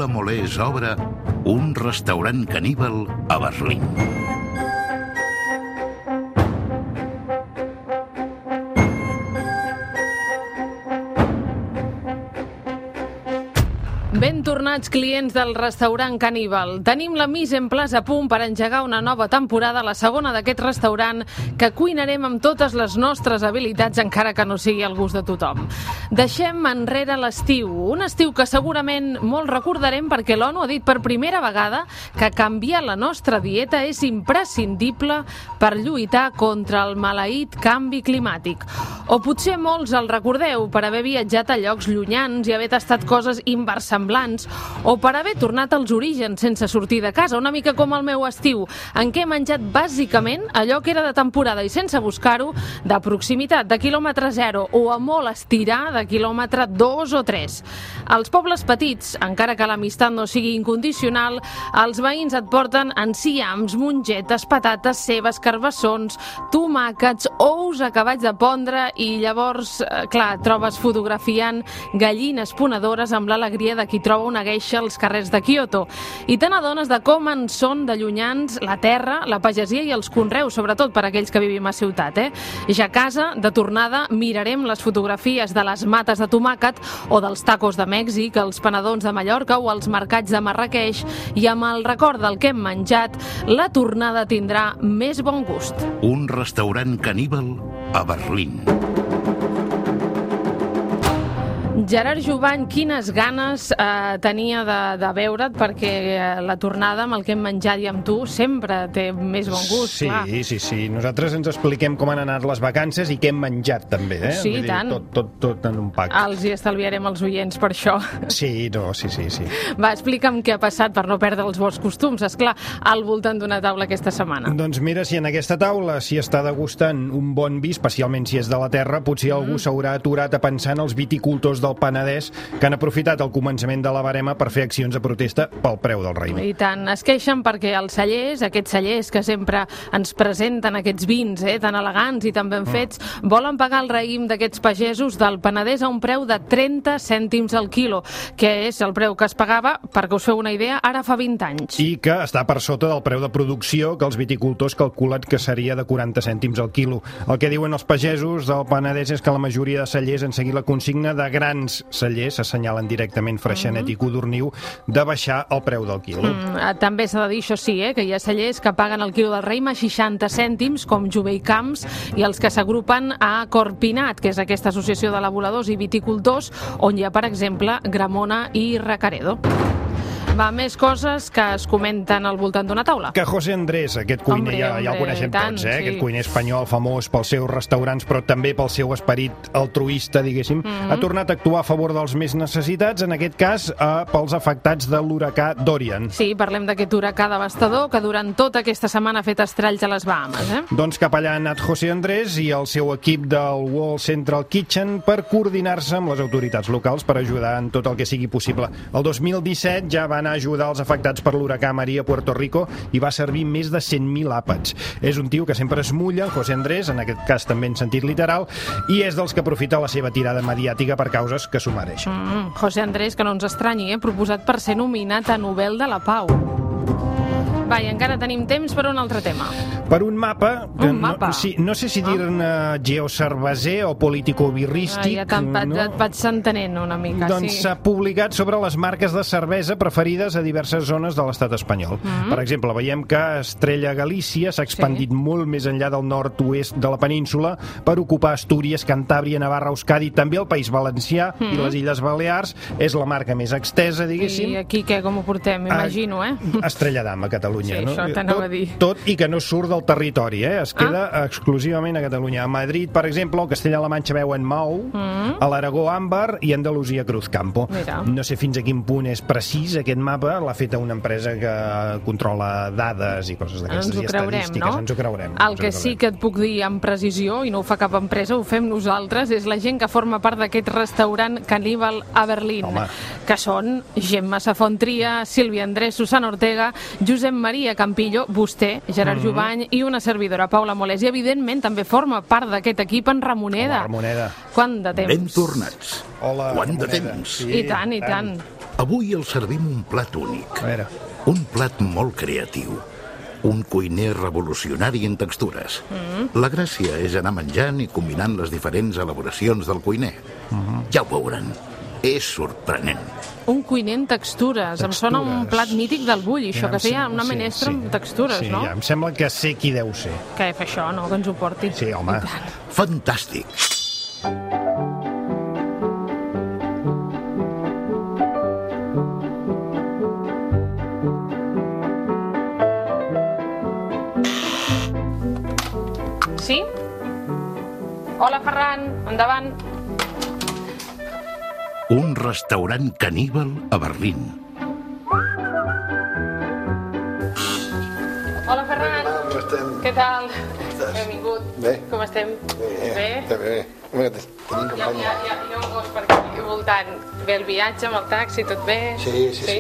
Paula Molés obre un restaurant caníbal a Berlín. Ben tornats clients del restaurant Caníbal. Tenim la mise en place a punt per engegar una nova temporada, la segona d'aquest restaurant, que cuinarem amb totes les nostres habilitats, encara que no sigui al gust de tothom. Deixem enrere l'estiu, un estiu que segurament molt recordarem perquè l'ONU ha dit per primera vegada que canviar la nostra dieta és imprescindible per lluitar contra el maleït canvi climàtic. O potser molts el recordeu per haver viatjat a llocs llunyans i haver tastat coses inversemblants, o per haver tornat als orígens sense sortir de casa, una mica com el meu estiu, en què he menjat bàsicament allò que era de temporada i sense buscar-ho, de proximitat, de quilòmetre zero, o a molt estirar de quilòmetre 2 o 3. Als pobles petits, encara que l'amistat no sigui incondicional, els veïns et porten enciams, mongetes, patates cebes, carbassons, tomàquets, ous acabats de pondre i llavors, clar, trobes fotografiant gallines ponedores amb l'alegria de qui troba una geisha als carrers de Kyoto. I te n'adones de com en són de llunyans la terra, la pagesia i els conreus, sobretot per aquells que vivim a ciutat. Ja a casa, de tornada, mirarem les fotografies de les mates de tomàquet o dels tacos de Mèxic, els panadons de Mallorca o els mercats de Marràqueix, i amb el record del que hem menjat, la tornada tindrà més bon gust. Un restaurant caníbal a Berlín. Gerard Jubany, quines ganes tenia de veure't, perquè la tornada amb el que hem menjat i amb tu sempre té més bon gust. Sí, clar. sí. Nosaltres ens expliquem com han anat les vacances i què hem menjat, també. Sí, vull dir, tant. Tot en un pack. Els hi estalviarem els oients per això. Sí. Va, explica'm què ha passat per no perdre els bons costums, esclar, al voltant d'una taula aquesta setmana. Doncs mira, si en aquesta taula s'hi està degustant un bon vi, especialment si és de la terra, potser algú s'haurà aturat a pensar en els viticultors del Penedès que han aprofitat el començament de la barema per fer accions de protesta pel preu del raïm. I tant, es queixen perquè els cellers, aquests cellers que sempre ens presenten aquests vins tan elegants i tan ben fets, volen pagar el raïm d'aquests pagesos del Penedès a un preu de 30 cèntims al quilo, que és el preu que es pagava, perquè us feu una idea, ara fa 20 anys. I que està per sota del preu de producció que els viticultors calculen que seria de 40 cèntims al quilo. El que diuen els pagesos del Penedès és que la majoria de cellers han seguit la consigna de grans cellers, assenyalen directament Freixenet i Codorniu, de baixar el preu del quilo. També s'ha de dir, això sí, que hi ha cellers que paguen el quilo del raïm a 60 cèntims, com Jové i Camps, i els que s'agrupen a Corpinat, que és aquesta associació d'elaboradors i viticultors, on hi ha, per exemple, Gramona i Recaredo. Va, més coses que es comenten al voltant d'una taula. Que José Andrés, aquest cuiner, ja el coneixem tots, sí. Aquest cuiner espanyol famós pels seus restaurants, però també pel seu esperit altruista, diguéssim, ha tornat a actuar a favor dels més necessitats, en aquest cas pels afectats de l'huracà Dorian. Sí, parlem d'aquest huracà devastador que durant tota aquesta setmana ha fet estralls a les Bahames. Doncs cap allà ha anat José Andrés i el seu equip del World Central Kitchen per coordinar-se amb les autoritats locals per ajudar en tot el que sigui possible. El 2017 ja van a ajudar els afectats per l'huracà Maria a Puerto Rico i va servir més de 100.000 àpats. És un tio que sempre es mulla, José Andrés, en aquest cas també en sentit literal, i és dels que aprofita la seva tirada mediàtica per causes que s'ho mereixen. José Andrés, que no ens estranyi, proposat per ser nominat a Nobel de la Pau. Va, i encara tenim temps per un altre tema. Per un mapa, que un mapa. No sé si dir-ne geocerveser o politico-birrístic. Et vaig entenent una mica, doncs s'ha publicat sobre les marques de cervesa preferides a diverses zones de l'estat espanyol. Per exemple, veiem que Estrella Galícia s'ha expandit molt més enllà del nord-oest de la península per ocupar Astúries, Cantàbria, Navarra, Euskadi, també el País Valencià i les Illes Balears. És la marca més extesa, diguéssim. I aquí què, com ho portem? Imagino, Estrella d'Am a Catalunya. Sí, no? això t'anava a dir. Tot i que no surt del territori, es queda exclusivament a Catalunya. A Madrid, per exemple, o Castella-La Manxa veuen Mau, a l'Aragó Àmbar i a Andalusia Cruzcampo. Mira. No sé fins a quin punt és precís aquest mapa, l'ha fet una empresa que controla dades i coses d'aquestes, i estadístiques. No? Ens ho creurem. El que sí que et puc dir amb precisió, i no ho fa cap empresa, ho fem nosaltres, és la gent que forma part d'aquest restaurant caníbal a Berlín. Home. Que són Gemma Safontria, Sílvia Andrés, Susana Ortega, Josep Maria Campillo, vostè, Gerard Jubany i una servidora, Paula Molés. I evidentment també forma part d'aquest equip en Ramoneda. Ramoneda. Quant de temps? Ben tornats. Hola, Quant de Ramoneda. temps? Sí, I tant, i tant. Avui els servim un plat únic. A veure. Un plat molt creatiu. Un cuiner revolucionari en textures. La gràcia és anar menjant i combinant les diferents elaboracions del cuiner. Ja ho veuran. És sorprenent. Un cuiner en textures. Em sona un plat mític del Bull, això, que feia una menestra amb textures, no? Sí, ja, em sembla que sé qui deu ser. Que fa això, no? Que ens ho porti. Sí, home. Fantàstic. Sí? Hola, Ferran, endavant. Un restaurant caníbal a Berlín. Hola, Ferran. Com estem? Què tal? estàs? Benvingut. Bé. Com estem? Bé. Mira, tenim Hi ha companya. un gos per aquí voltant. Bé el viatge amb el taxi, tot bé? Sí.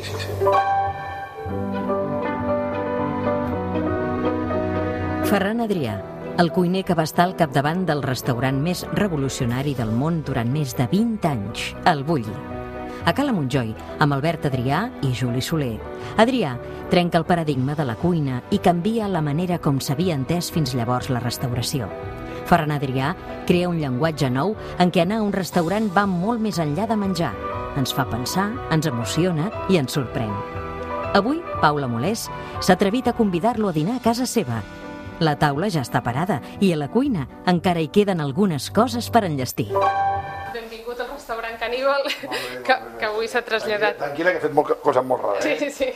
Ferran Adrià, el cuiner que va estar al capdavant del restaurant més revolucionari del món durant més de 20 anys, el Bull. A Cala Montjoi, amb Albert Adrià i Juli Soler. Adrià trenca el paradigma de la cuina i canvia la manera com s'havia entès fins llavors la restauració. Ferran Adrià crea un llenguatge nou en què anar a un restaurant va molt més enllà de menjar. Ens fa pensar, ens emociona i ens sorprèn. Avui, Paula Molés s'ha atrevit a convidar-lo a dinar a casa seva. La taula ja està parada i a la cuina encara hi queden algunes coses per enllestir. Benvingut al restaurant caníbal, que avui s'ha traslladat. Tranquil·la, que he fet coses molt rares. Sí.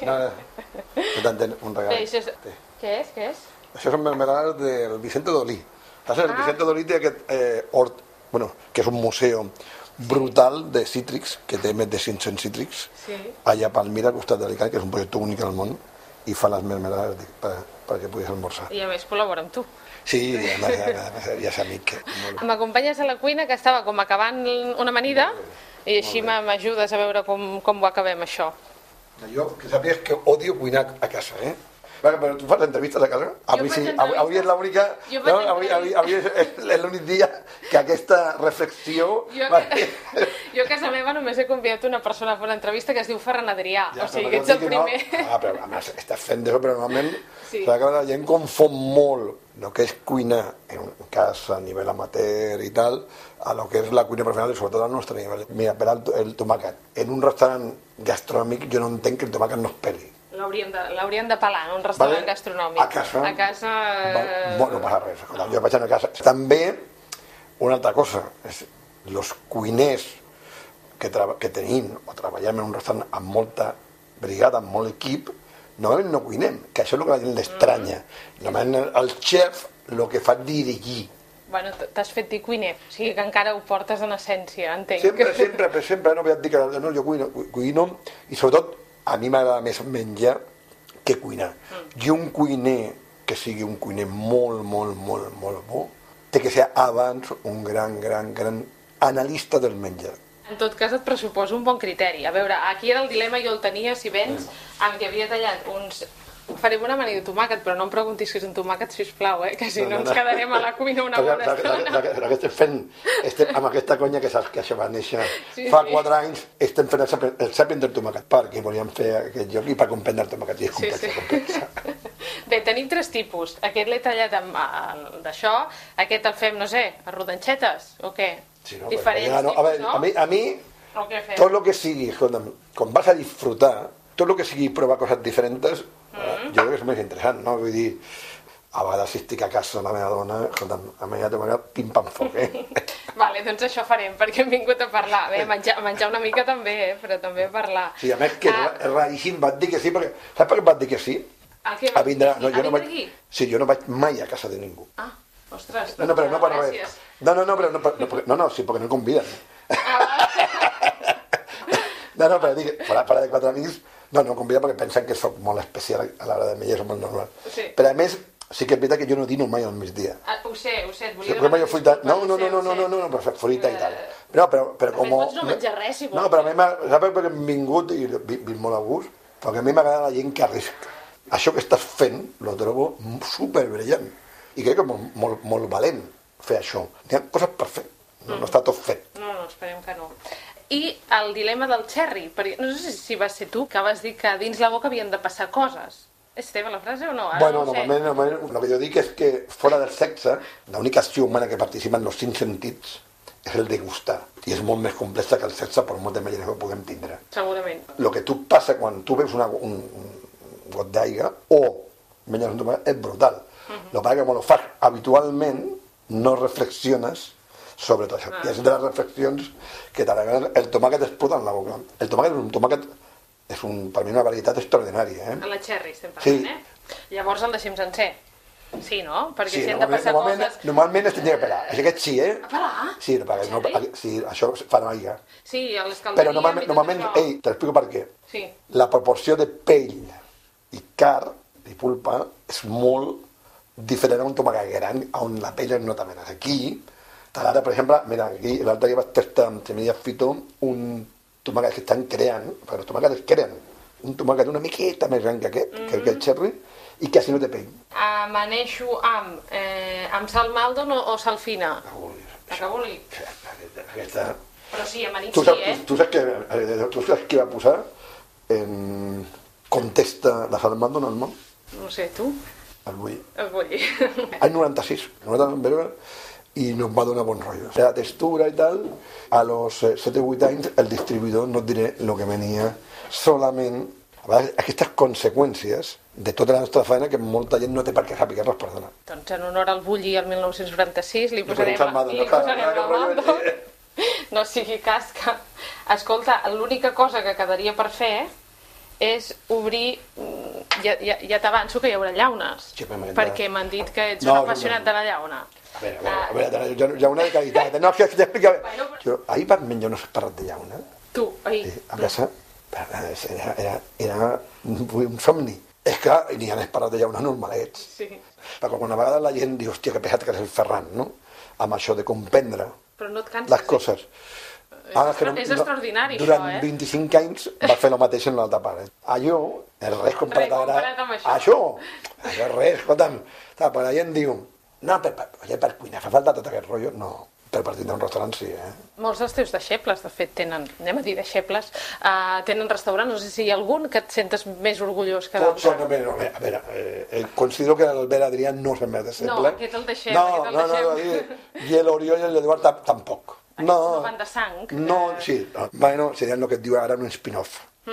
Que t'entén un regal. Bé, això és... Què és? Això són mermelades del Vicente Dolí. Saps? El Vicente Dolí té aquest hort, que és un museu brutal de cítrics, que té més de 500 cítrics, allà a Palmira, al costat d'Alicant, que és un projecte únic al món, i fa les mermelades perquè puguis almorzar. I a més col·labora amb tu. Sí, ja és amic. M'acompanyes a la cuina, que estava com acabant una amanida, i així m'ajudes a veure com ho acabem, això. Jo, que sàpigues que odio cuinar a casa, Però tu fas entrevistes a casa? Avui és l'única... Avui és l'únic dia que aquesta reflexió... Jo a casa meva només he convidat una persona a fer una entrevista que es diu Ferran Adrià, o sigui que ets el primer. Però a més estàs fent d'això, però normalment la gent confon molt el que és cuinar en casa a nivell amateur i tal, a lo que és la cuina professional i sobretot al nostre nivell. Mira, per el tomàquet. En un restaurant gastronòmic jo no entenc que el tomàquet no es peli. L'hauríem de pelar en un restaurant gastronòmic. A casa? A casa... No passa res. Jo vaig anar a casa. També, una altra cosa, és els cuiners que tenim o treballem en un restaurant amb molta brigada, amb molt equip, normalment no cuinem, que això és el que a la gent l'estranya. Normalment el xef el que fa és dirigir. Bueno, t'has fet dir cuiner, o sigui que encara ho portes en essència, entenc. Sempre, no vaig dir que no, jo cuino, i sobretot a mi m'agrada més menjar que cuinar. I un cuiner que sigui un cuiner molt bo, té que ser abans un gran analista del menjar. En tot cas et pressuposo un bon criteri. A veure, aquí era el dilema, jo el tenia, si vens, amb què havia tallat uns... Farem una amanida de tomàquet, però no em preguntis si és un tomàquet, sisplau, que si no ens quedarem a la cuina una bona estona. El que estem fent, amb aquesta conya que saps que això va néixer fa 4 anys, estem fent el sàpien del tomàquet, perquè volíem fer aquest joc i per comprendre el tomàquet, i és complex. Bé, tenim 3 tipus. Aquest l'he tallat d'això, aquest el fem, no sé, a rodanxetes, o què? Diferents tipus, no? A mi, tot el que sigui, quan vas a disfrutar, tot el que sigui provar coses diferents, jo crec que és més interessant, no? Vull dir, a vegades si estic a casa amb la meva dona, a mi ja t'ho pim-pam-foc, Vale, doncs això farem, perquè hem vingut a parlar. Bé, menjar una mica també, però també a parlar. Sí, a més que és raríssim, vaig dir que sí, perquè... Saps per què vaig dir que sí? A vindre aquí? Sí, jo no vaig mai a casa de ningú. Ah, ostres, no per res. No, sí, perquè no em conviden. No, però dic, fora de 4 amics, no convida perquè pensen que soc molt especial a l'hora de menjar, és molt normal. Però a més, sí que és veritat que jo no dino mai al migdia. Ho sé, et volia demanar... No, però fruita i tal. Però com... Pots no menjar res, si vols. No, però a mi saps per què hem vingut i vinc molt a gust? Perquè a mi m'agrada la gent que arrisca. Això que estàs fent, lo trobo superbrillant. I crec que és molt valent fer això. Hi ha coses per fer, no està tot fet. No, esperem que no. I el dilema del cherry, perquè no sé si vas ser tu que vas dir que dins la boca havien de passar coses. És teva la frase o no? Ara Bueno, no ho sé. normalment lo que jo dic és que fora del sexe, l'única acció humana que participa en els 5 sentits és el de gustar. I és molt més complexa que el sexe per molta imaginació que puguem tindre. Segurament. El que tu passa quan tu veus un got d'aigua o menges un tomàquet és brutal. El que passa que quan ho fas habitualment no reflexiones sobre tot això. I és de les reflexions que el tomàquet explota en la boca. El tomàquet és per mi una varietat extraordinària. A la cherry estem parlant, Sí. Llavors el deixem sencer. Sí, no? Perquè Sí, si hem de passar coses... normalment es tindria que pelar. Aquest sí, eh? Pelar? Sí, sí, això fa noia. Sí, a l'escalderia... Però normalment, t'explico per què. Sí. La proporció de pell i car i pulpa és molt diferent a un tomàquet gran, on la pell es nota menys. Aquí, ara, per exemple, mira, aquí l'altre dia vaig tastar amb semillas fito un tomàquet que estan creant, perquè els tomàquets creen un tomàquet una miqueta més gran que aquest, que el cherry, i quasi no té pell. Amaneixo amb sal Maldon o sal fina? La que vulgui. Aquesta... Però sí, amanit Tu sí, saps, tu saps qui va posar en contesta la sal Maldon al món? No sé, tu? El Bulli. El vull. Any 96, nosaltres vam veure i nos va donar bon rotllo. La textura i tal, a los 7-8 anys el distribuïdor, no et diré lo que venia, solament aquestes conseqüències de tota la nostra feina que molta gent no té per què saber-les, perdona. Doncs en honor al Bulli el 1996 li posarem Sal Maldon, la Maldon. No sigui cas que... Escolta, l'única cosa que quedaria per fer és obrir... Ja t'avanço que hi haurà llaunes, Sí, perquè m'han dit que ets No, un apassionat de la llauna. A veure, llauna de qualitat. No, és que t'explica... Ahir vam menjar unes parres de llauna. Tu, ahir. A casa, era un somni. És que n'hi ha parres de llauna normalets. Sí. Perquè una vegada la gent diu, hòstia, que pesat que és el Ferran, no? Amb això de comprendre Però no et canses. les coses. És extraordinari, durant això, 25 anys va fer el mateix en l'altre pare. Allò és res comparat amb això. això és res, escolta'm. Per la gent diu, no, per cuinar fa falta tot aquest rotllo. No, per partir d'un restaurant sí, Molts dels teus deixebles, de fet, tenen, anem a dir deixebles, tenen restaurants, no sé si hi ha algun que et sentes més orgullós que Tots són, d'altre. a veure, considero que l'Albert Adrià no és el meu deixeble. No, aquest el deixem, aquest el deixem. I l'Oriol i l'Eduard tampoc. No van de sang. No, sí. Bueno, seria el que et diu ara un spin-off.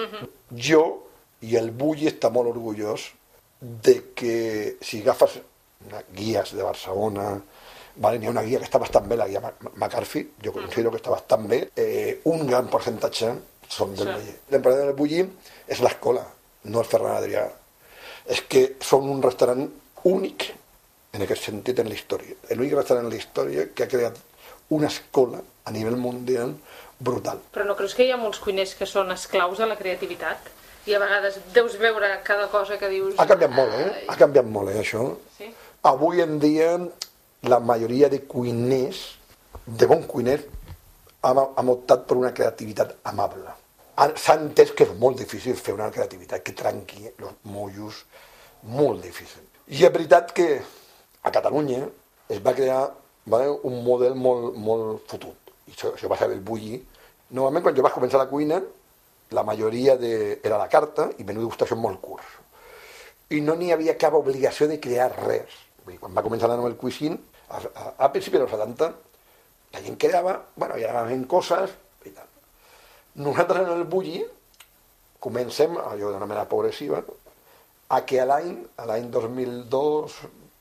Jo i el Bulli està molt orgullós de que si agafes guies de Barcelona, vale, n'hi ha una guia que està bastant bé, la guia McCarthy, jo considero que està bastant bé, un gran percentatge són del Bulli. L'empresa del Bulli és l'escola, no el Ferran Adrià. És que són un restaurant únic en aquest sentit en la història. L'únic restaurant en la història que ha creat una escola a nivell mundial brutal. Però no creus que hi ha molts cuiners que són esclaus de la creativitat? I a vegades deus veure cada cosa que dius... Ha canviat molt, Ha canviat molt, això. Sí? Avui en dia, la majoria de cuiners, de bons cuiners, han optat per una creativitat amable. S'ha entès que és molt difícil fer una creativitat que trenqui els mollos, molt difícil. I és veritat que a Catalunya es va crear un model molt fotut. I això va ser el Bulli. Normalment, quan jo vaig començar la cuina, la majoria era la carta i menú degustació molt curts. I no n'hi havia cap obligació de crear res. Quan va començar la Nouvelle Cuisine, a principis dels 70, la gent creava, hi anaven coses i tal. Nosaltres en el Bulli comencem, allò d'una manera progressiva, a que l'any 2002,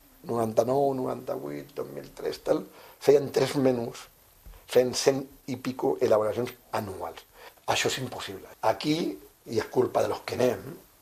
99, 98, 2003, tal, feien 3 menús, feien 100 i pico elaboracions anuals. Això és impossible. Aquí, i és culpa de los que anem,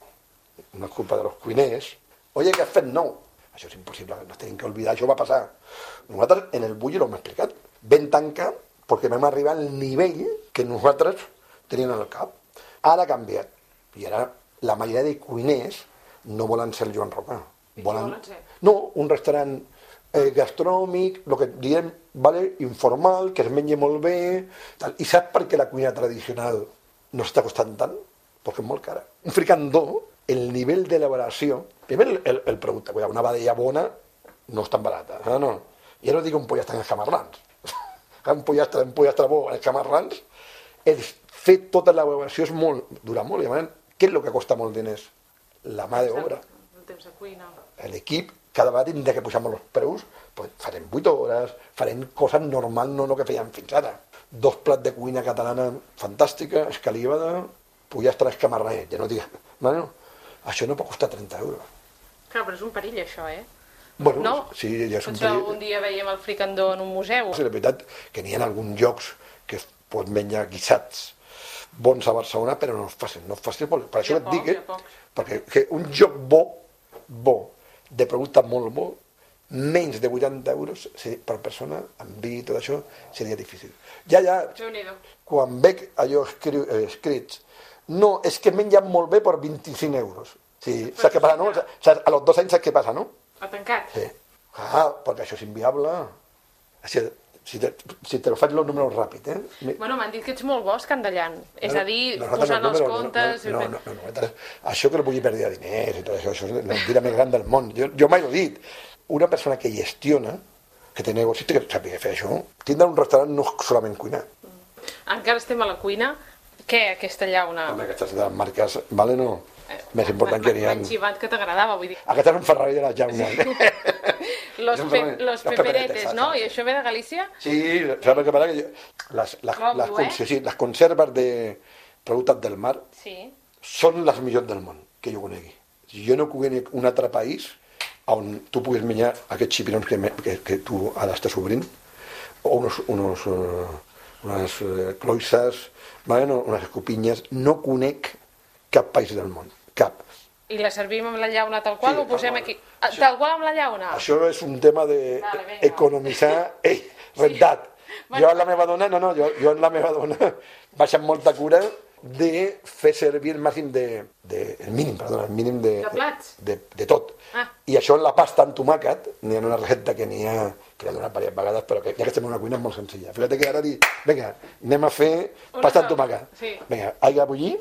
no és culpa de los cuiners, oye, què has fet nou? Això és impossible, no tenim que oblidar, això va passar. Nosaltres en el Bulli ho hem explicat. Vam tancar perquè vam arribar al nivell que nosaltres teníem al cap. Ara ha canviat. I ara la majoria de cuiners no volen ser el Joan Roca. Volen ser? No, un restaurant gastronòmic, el que diem, informal, que es menja molt bé, tal. I saps per què la cuina tradicional no està costant tant? Perquè és molt cara. Un fricandó, el nivell d'elaboració, primer el producte, una vedella bona no és tan barata, no? Ja no dic un pollastre en els camarrans. Un pollastre bo en els camarrans fer tota l'elaboració dura molt. I a més, què és el que costa molt diners? La mà d'obra. El temps de cuina. L'equip, cada vegada tindrà que pujar molt els preus, pues farem 8 hores, farem coses normals, no el que fèiem fins ara. 2 plats de cuina catalana fantàstica, escalivada, pollastre escamarraet, ja no dic... Bueno, això no pot costar 30 euros. Clar, però és un perill, això, Bueno, no? sí, ja és un Potser perill. algun dia veiem el fricandó en un museu. Sí, la veritat que n'hi ha alguns llocs que es pot menjar guisats bons a Barcelona, però no és fàcil, per això et dic, perquè que un lloc bo, de producte molt bo, menys de 80 euros per persona, amb vi i tot això, seria difícil. Ja, quan veig allò escrits, no, és que mengen molt bé per 25 euros. Sí, saps què passa, no? A los 2 anys saps què passa, no? Ha tancat? Sí. Perquè això és inviable. Si te lo faig els números ràpid, Bueno, m'han dit que ets molt bo escandallant. És a dir, posant els comptes... No, això que el vull perdre diners i tot això és la mentira més gran del món. Jo mai ho he dit. Una persona que gestiona, que té negoci, que sàpiga fer això, tindrà un restaurant no solament cuinar. Encara estem a la cuina. Què, aquesta llauna? Home, aquestes de les marques, vale, no? Més important que n'hi ha... M'han xivat que t'agradava, vull dir... Aquest és un Ferrari de la llauna. Los peperetes, no? I això ve de Galícia? Sí, saps què passa? Les conserves de productes del mar són les millors del món, que jo conegui. Jo no conec un altre país on tu puguis menjar aquests xipirons que tu ara estàs obrint, o unes cloisses, unes escopinyes. No conec cap país del món, cap. I la servim amb la llauna tal qual o posem aquí? Tal qual amb la llauna? Això és un tema d'economitzar, rentat. Jo en la meva dona, jo en la meva dona vaig amb molta cura de fer servir el màxim el mínim de plats? De tot. I això en la pasta amb tomàquet, n'hi ha una recepta que n'hi ha, que l'he donat diverses vegades, però que ja que estem en una cuina és molt senzilla. Fíjate que ara dic, vinga, anem a fer pasta amb tomàquet. Vinga, aigua a bullir,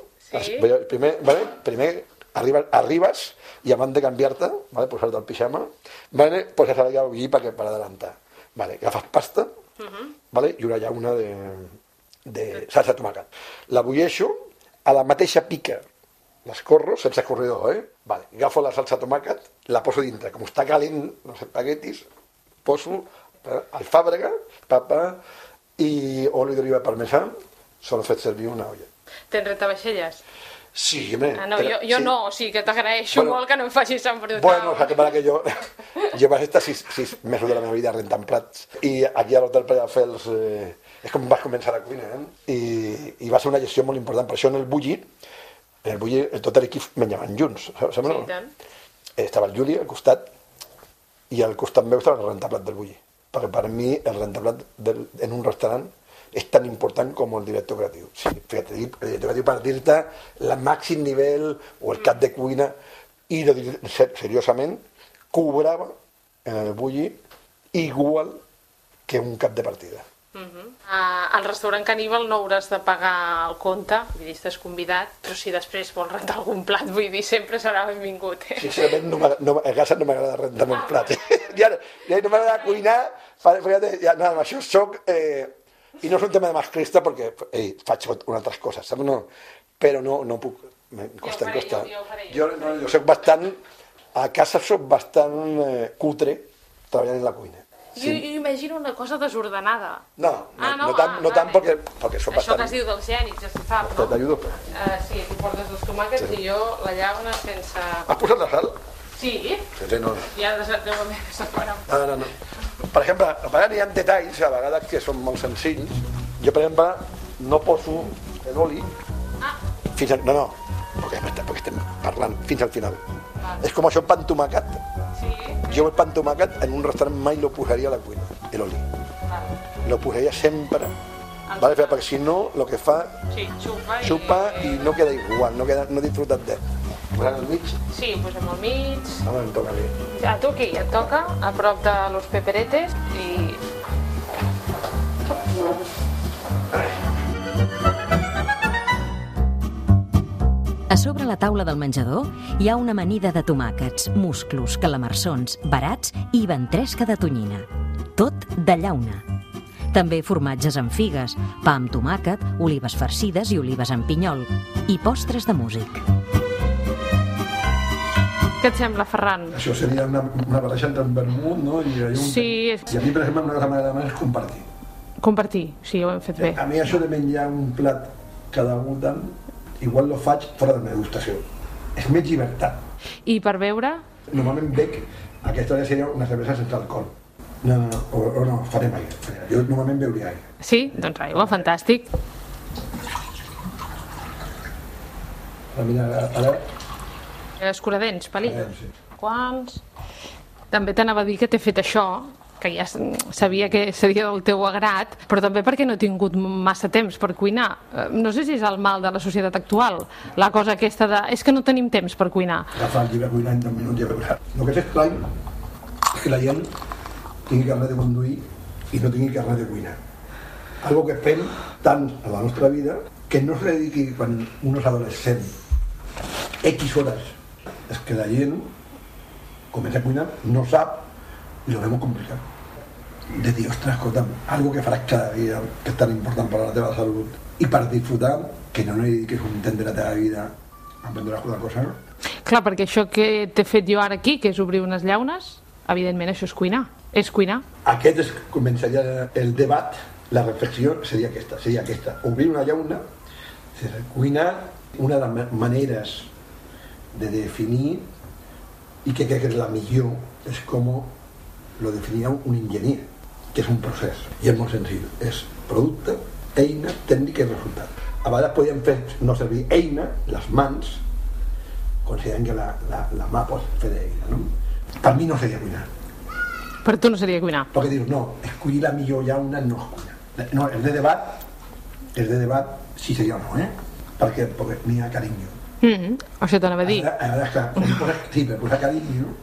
primer arribes i abans de canviar-te, posar-te el pijama, poses l'aigua a bullir per adelantar. Agafes pasta i una llauna de salsa de tomàquet. La bulleixo, a la mateixa pica l'escorro, sense escorredor, agafo la salsa de tomàquet, la poso dintre. Com està calent els espaguetis, poso alfàbrega, papa i oli d'oliva parmesà, solo fet servir una olla. Tens rentavaixelles? Sí, home. Jo no, o sigui que t'agraeixo molt que no em facis embrutar. Bueno, o sigui, que jo vaig estar 6 mesos de la meva vida rentant plats i aquí a l'Hotel Playafels és com vaig començar la cuina, i va ser una gestió molt important. Per això en el bulli, tot l'equip menjaven junts, saps? Sí, tant. Estava el Juli al costat i al costat meu estava el rentaplat del bulli, perquè per mi el rentaplat en un restaurant és tan important com el director creatiu. Sí, fíjate, el director creatiu per dir-te el màxim nivell o el cap de cuina, i seriosament cobrava en el bulli igual que un cap de partida. Al restaurant Caníbal no hauràs de pagar el compte, vull dir, estàs convidat, però si després vols rentar algun plat, vull dir, sempre serà benvingut. Sincerament, a casa no m'agrada rentar un plat. Ja no m'agrada cuinar, això soc... I no és un tema de masclista perquè faig unes altres coses, saps? Però no puc, em costa. Jo soc bastant, a casa soc bastant cutre treballant en la cuina. Jo imagino una cosa desordenada. No tant perquè soc bastant... Això que es diu dels gènics, ja se sap, no? T'ajudo? Sí, tu portes els tomàquets i jo la llauna sense... Has posat la sal? Sí. No. Ja deu haver separat. No. Per exemple, a vegades hi ha detalls, a vegades que són molt senzills. Jo, per exemple, no poso l'oli fins al... No, perquè estem parlant fins al final. És com això, pa amb tomàquet. Jo el pa amb tomàquet en un restaurant mai lo posaria a la cuina, l'oli. Lo posaria sempre, perquè si no, el que fa... Xupa i no queda igual, no disfrutat de... Posant al mig? Sí, posem al mig. Em toca a mi. A tu aquí, et toca, a prop de los peperetes i... A sobre la taula del menjador hi ha una amanida de tomàquets, musclos, calamarsons, verats i ventresca de tonyina. Tot de llauna. També formatges amb figues, pa amb tomàquet, olives farcides i olives amb pinyol. I postres de músic. Què et sembla, Ferran? Això seria una barreja entre un vermut, no? Sí. I a mi, per exemple, una cosa m'agrada més és compartir. Compartir, sí, ho hem fet bé. A mi això de menjar un plat cada un tant, igual lo faig fora de la degustació. És més llibertat. I per beure? Normalment bec, aquesta hora seria una cervesa sense alcohol. No, farem aigua. Jo normalment beuria aigua. Sí? Doncs aigua, fantàstic. Ara... Escuradents, pelí. Sí. Quants? També t'anava a dir que t'he fet això, que ja sabia que seria del teu agrat, però també perquè no he tingut massa temps per cuinar. No sé si és el mal de la societat actual, la cosa aquesta de... és que no tenim temps per cuinar. Agafar el llibre cuinar en 2 minuts i veure. El que és estrany és que la gent tingui carnet de conduir i no tingui carnet de cuinar. Algo que fem tant a la nostra vida que no se dediqui quan un és adolescent X hores. És que la gent comença a cuinar, no sap i lo vemos complicat. De dir, ostres, escolta'm, algo que faràs cada dia que és tan important per a la teva salut i per disfrutar, que no dediquis un temps de la teva vida a aprendre alguna cosa. Clar, perquè això que t'he fet jo ara aquí, que és obrir unes llaunes, evidentment això és cuinar. És cuinar. Aquest començaria el debat, la reflexió seria aquesta. Obrir una llauna, cuinar, una de les maneres de definir i que crec que és la millor és com lo definia un enginyer, que és un procés i és molt senzill, és producte, eina, tècnica i resultat. A vegades podíem fer no servir eina, les mans, considerant que la mà pot fer d'eina, no? Per mi no seria cuinar. Per tu no seria cuinar. Perquè dius, no, escollir la millor llauna no és cuinar. No, és de debat si seria o no, perquè n'hi ha carinyo. Això t'anava a dir. Sí, per posar carinyo.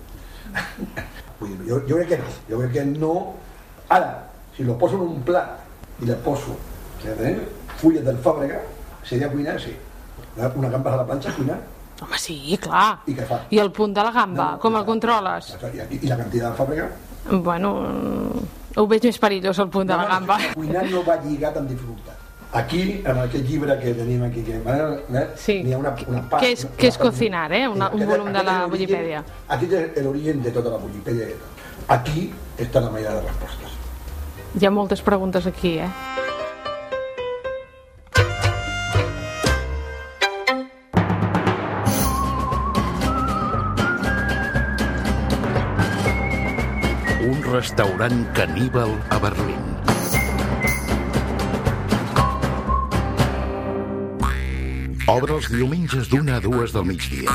Jo crec que no. Jo crec que no. Ara, si lo poso en un plat i le poso fulles del Fàbrega, seria cuinar, sí. Una gamba a la planxa, cuinar. Home, sí, clar. I què fa? I el punt de la gamba, com el controles? I la quantitat del Fàbrega? Bueno, ho veig més perillós, el punt de la gamba. Cuinar no va lligat amb dificultat. Aquí, en aquest llibre que tenim aquí, sí. N'hi ha una part... Què és cocinar, un volum de la Wikipedia. Aquí és l'origen de tota la Wikipedia. Aquí està la majoria de respostes. Hi ha moltes preguntes aquí, Un restaurant caníbal a Berlín. Obre els diumenges d'1 a 2 del migdia.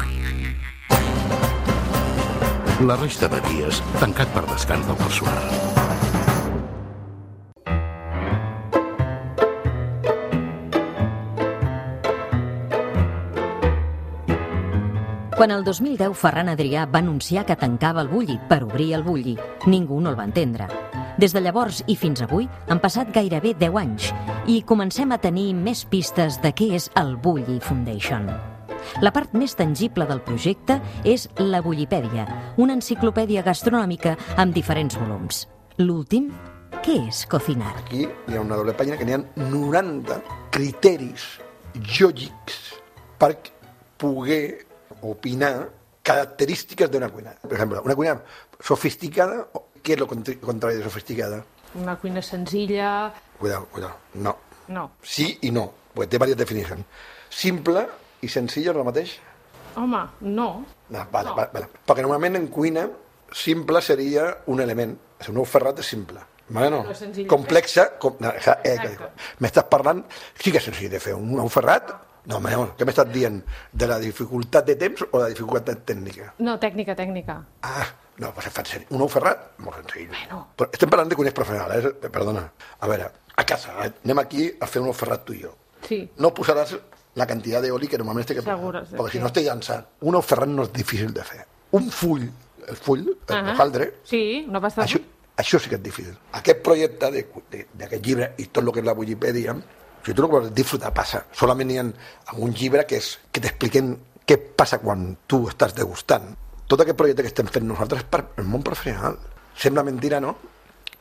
La resta de dies, tancat per descans del personal. Quan el 2010 Ferran Adrià va anunciar que tancava el Bulli per obrir el Bulli, ningú no el va entendre. Des de llavors i fins avui han passat gairebé 10 anys i comencem a tenir més pistes de què és el Bulli Foundation. La part més tangible del projecte és la Bullipèdia, una enciclopèdia gastronòmica amb diferents volums. L'últim, què és cocinar? Aquí hi ha una doble pàgina que n'hi ha 90 criteris lògics per poder opinar característiques d'una cuina. Per exemple, una cuina sofisticada, què és el contrari de sofisticada? Una cuina senzilla... Cuidado, no. No. Sí i no, perquè té diverses definicions. Simple i senzilla és el mateix? Home, no. Vale. Perquè normalment en cuina simple seria un element. Un ou ferrat és simple. Vale, no? Complexa... M'estàs parlant... Sí que és senzill de fer un ou ferrat. No, què m'estàs dient? De la dificultat de temps o de la dificultat tècnica? No, tècnica. No, pues és fàcil. Un ou ferrat, molt senzill. Bueno. Però estem parlant de cuiners professionals, perdona. A veure, a casa, anem aquí a fer un ou ferrat tu i jo. Sí. No posaràs la quantitat d'oli que normalment té que posar, perquè si no estic llançant. Un ou ferrat no és difícil de fer. Un full, el hojaldre... Sí, una pasta... Això sí que és difícil. Aquest projecte d'aquest llibre i tot el que és la Wikipedia, si tu no vols disfrutar, passa. Solament hi ha un llibre que t'expliquen què passa quan tu estàs degustant. Tot aquest projecte que estem fent nosaltres és per el món professional. Sembla mentira, no?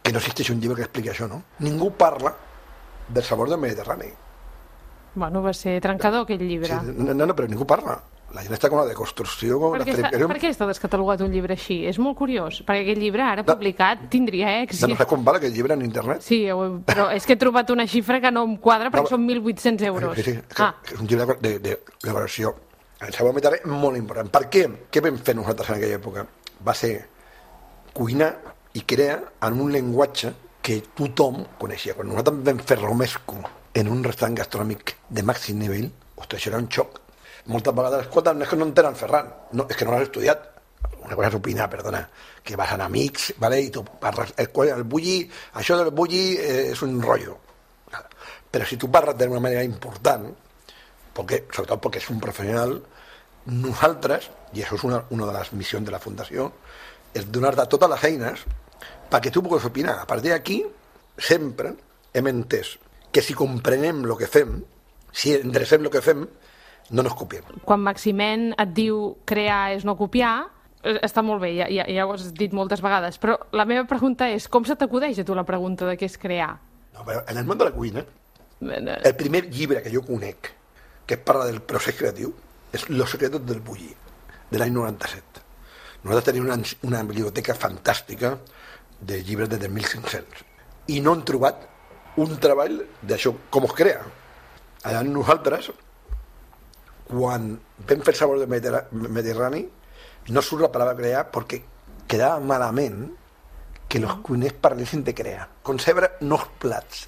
que no existeix un llibre que expliqui això, no? Ningú parla del sabor del Mediterrani. Bueno, va ser trencador aquell llibre. Sí, no, però ningú parla. La gent està com la deconstrucció... Per què està descatalogat un llibre així? És molt curiós, perquè aquest llibre ara publicat tindria èxit. No sé com val aquest llibre en internet? Sí, però és que he trobat una xifra que no em quadra perquè són 1.800 euros. Sí, és un llibre de versió. El sabor mediterrani és molt important. Per què? Què vam fer nosaltres en aquella època? Va ser cuinar i crear en un llenguatge que tothom coneixia. Quan nosaltres vam fer romesco en un restaurant gastronòmic de màxim nivell, ostres, això era un xoc. Moltes vegades, escolta, no és que no entenen Ferran, no, és que no l'has estudiat. Una cosa és opinar, perdona, que vas amb amics, ¿vale? I tu parles, el bulli, això del bulli és un rotllo. Però si tu parles d'una manera important, sobretot perquè és un professional, nosaltres, i això és una de les missions de la Fundació, és donar-te totes les eines perquè tu puguis opinar. A partir d'aquí, sempre hem entès que si comprenem el que fem, si endrecem el que fem, no nos copiem. Quan Maximent et diu crear és no copiar, està molt bé, ja ho has dit moltes vegades, però la meva pregunta és, com se t'acudeix a tu la pregunta de què és crear? No, però en el món de la cuina, el primer llibre que jo conec que parla del procés creatiu és Los secretos del bulli, de l'any 97. Nosaltres tenim una biblioteca fantàstica de llibres des del 1500 i no hem trobat un treball d'això, com es crea. Allà nosaltres, quan vam fer el sabor del Mediterrani, no surt la paraula crear perquè quedava malament que els cuiners parlessin de crear. Concebre nous plats.